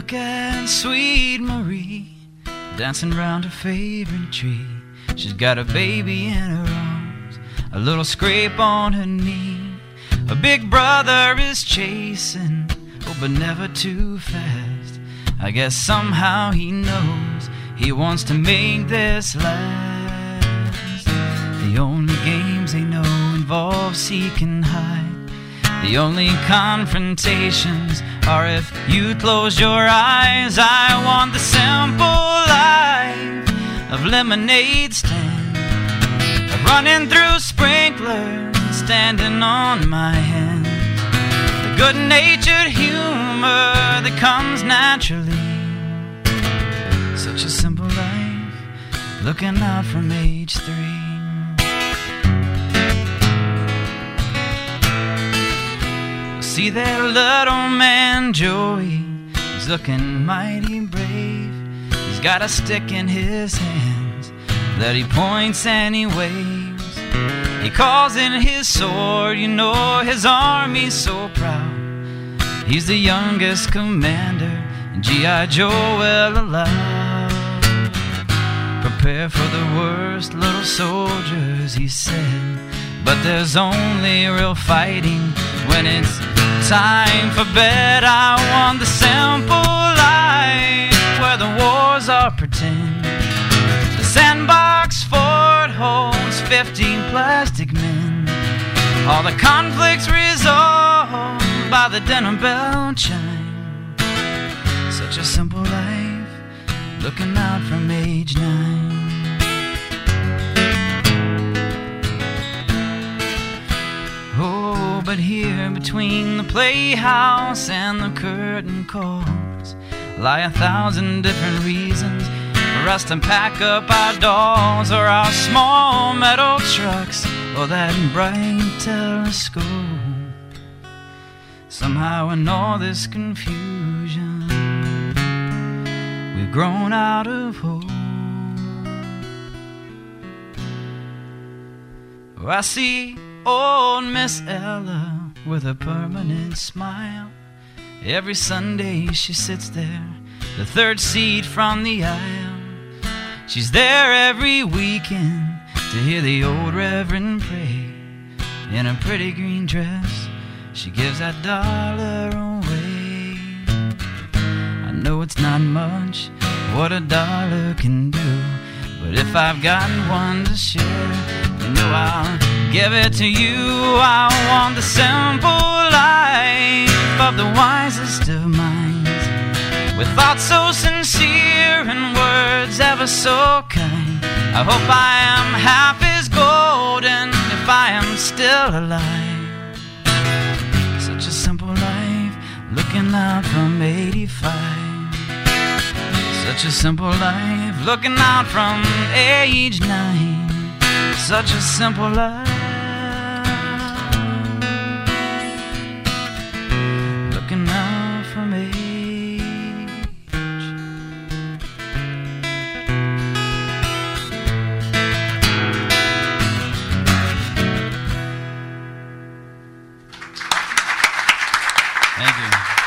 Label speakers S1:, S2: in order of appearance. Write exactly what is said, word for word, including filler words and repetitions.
S1: look at sweet Marie, dancing round her favorite tree. She's got a baby in her arms, a little scrape on her knee. A big brother is chasing, oh, but never too fast. I guess somehow he knows he wants to make this last. The only games they know involve seek and hide. The only confrontations are if you close your eyes. I want the simple life of lemonade stand, of running through sprinklers and standing on my hand. The good-natured humor that comes naturally. Such a simple life, looking out from age three. See that little man Joey, he's looking mighty brave. He's got a stick in his hands that he points and he waves. He calls in his sword, you know his army's so proud. He's the youngest commander in G I Joe well alive. Prepare for the worst, little soldiers, he said, but there's only real fighting when it's time for bed. I want the simple life where the wars are pretend. The sandbox fort holds fifteen plastic men. All the conflicts resolved by the dinner bell chime. Such a simple life, looking out from age nine. Oh, but here between the playhouse and the curtain calls lie a thousand different reasons for us to pack up our dolls or our small metal trucks or that bright telescope. Somehow in all this confusion, we've grown out of hope. Oh, I see old Miss Ella with a permanent smile. Every Sunday she sits there, the third seat from the aisle. She's there every weekend to hear the old Reverend pray. In a pretty green dress, she gives that dollar away. I know it's not much what a dollar can do, but if I've got one to share, you know I'll give it to you. I want the simple life of the wisest of minds, with thoughts so sincere and words ever so kind. I hope I am half as golden if I am still alive. Such a simple life, looking out from eighty-five. Such a simple life, looking out from age nine. Such a simple life, looking out from age. Thank you.